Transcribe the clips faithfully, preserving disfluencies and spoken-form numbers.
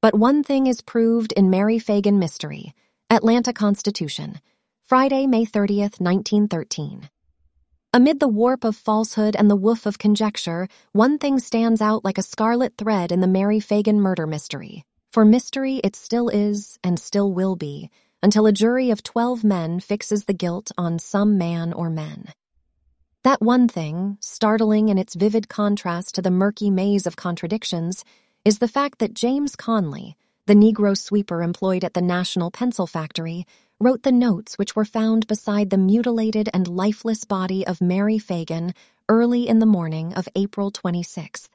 But one thing is proved in Mary Fagan mystery. Atlanta Constitution, Friday, May thirtieth, nineteen thirteen. Amid the warp of falsehood and the woof of conjecture, one thing stands out like a scarlet thread in the Mary Fagan murder mystery. For mystery it still is and still will be, until a jury of twelve men fixes the guilt on some man or men. That one thing, startling in its vivid contrast to the murky maze of contradictions, is the fact that James Conley, the Negro sweeper employed at the National Pencil Factory, wrote the notes which were found beside the mutilated and lifeless body of Mary Fagan early in the morning of April twenty-sixth.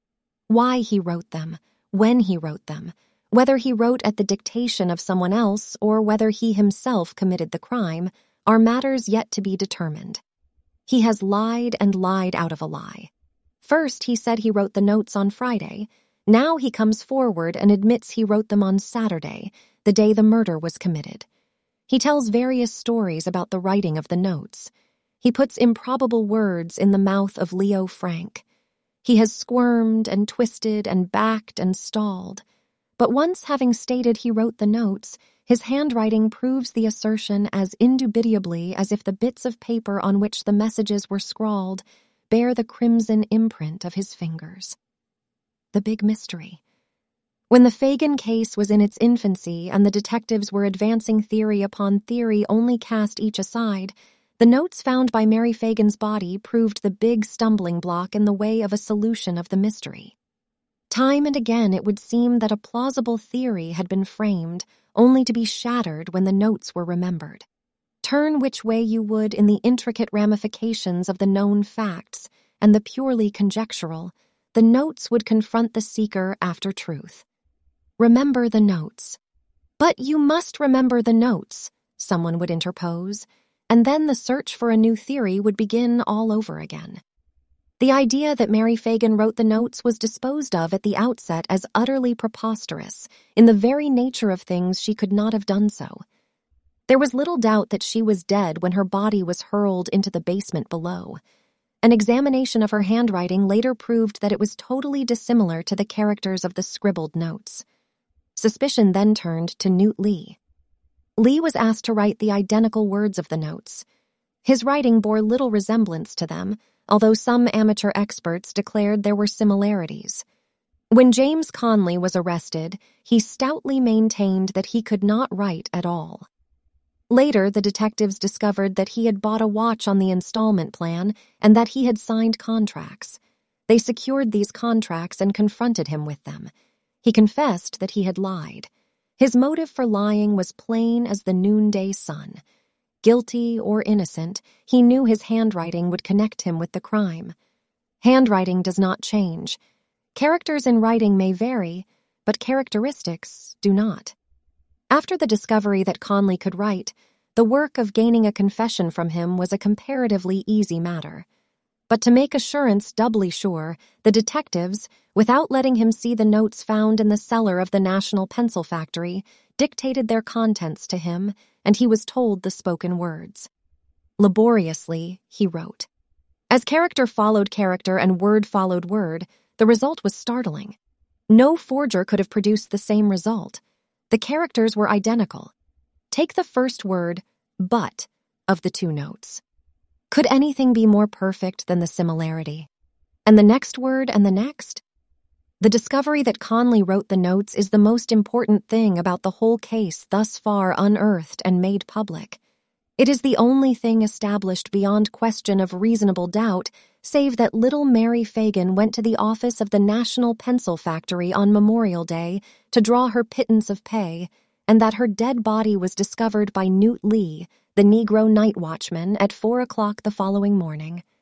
Why he wrote them, when he wrote them, whether he wrote at the dictation of someone else or whether he himself committed the crime, are matters yet to be determined. He has lied and lied out of a lie. First, he said he wrote the notes on Friday. Now he comes forward and admits he wrote them on Saturday, the day the murder was committed. He tells various stories about the writing of the notes. He puts improbable words in the mouth of Leo Frank. He has squirmed and twisted and backed and stalled. But once having stated he wrote the notes, his handwriting proves the assertion as indubitably as if the bits of paper on which the messages were scrawled bear the crimson imprint of his fingers. The big mystery. When the Fagan case was in its infancy and the detectives were advancing theory upon theory only cast each aside, the notes found by Mary Fagan's body proved the big stumbling block in the way of a solution of the mystery. Time and again it would seem that a plausible theory had been framed, only to be shattered when the notes were remembered. Turn which way you would in the intricate ramifications of the known facts and the purely conjectural, the notes would confront the seeker after truth. Remember the notes. But you must remember the notes, someone would interpose, and then the search for a new theory would begin all over again. The idea that Mary Fagan wrote the notes was disposed of at the outset as utterly preposterous. In the very nature of things, she could not have done so. There was little doubt that she was dead when her body was hurled into the basement below. An examination of her handwriting later proved that it was totally dissimilar to the characters of the scribbled notes. Suspicion then turned to Newt Lee. Lee was asked to write the identical words of the notes. His writing bore little resemblance to them, although some amateur experts declared there were similarities. When James Conley was arrested, he stoutly maintained that he could not write at all. Later, the detectives discovered that he had bought a watch on the installment plan and that he had signed contracts. They secured these contracts and confronted him with them. He confessed that he had lied. His motive for lying was plain as the noonday sun. Guilty or innocent, he knew his handwriting would connect him with the crime. Handwriting does not change. Characters in writing may vary, but characteristics do not. After the discovery that Conley could write, the work of gaining a confession from him was a comparatively easy matter. But to make assurance doubly sure, the detectives, without letting him see the notes found in the cellar of the National Pencil Factory, dictated their contents to him, and he was told the spoken words. Laboriously, he wrote. As character followed character and word followed word, the result was startling. No forger could have produced the same result. The characters were identical. Take the first word, but, of the two notes. Could anything be more perfect than the similarity? And the next word and the next? The discovery that Conley wrote the notes is the most important thing about the whole case thus far unearthed and made public. It is the only thing established beyond question of reasonable doubt, save that little Mary Fagan went to the office of the National Pencil Factory on Memorial Day to draw her pittance of pay, and that her dead body was discovered by Newt Lee, the Negro night watchman, at four o'clock the following morning.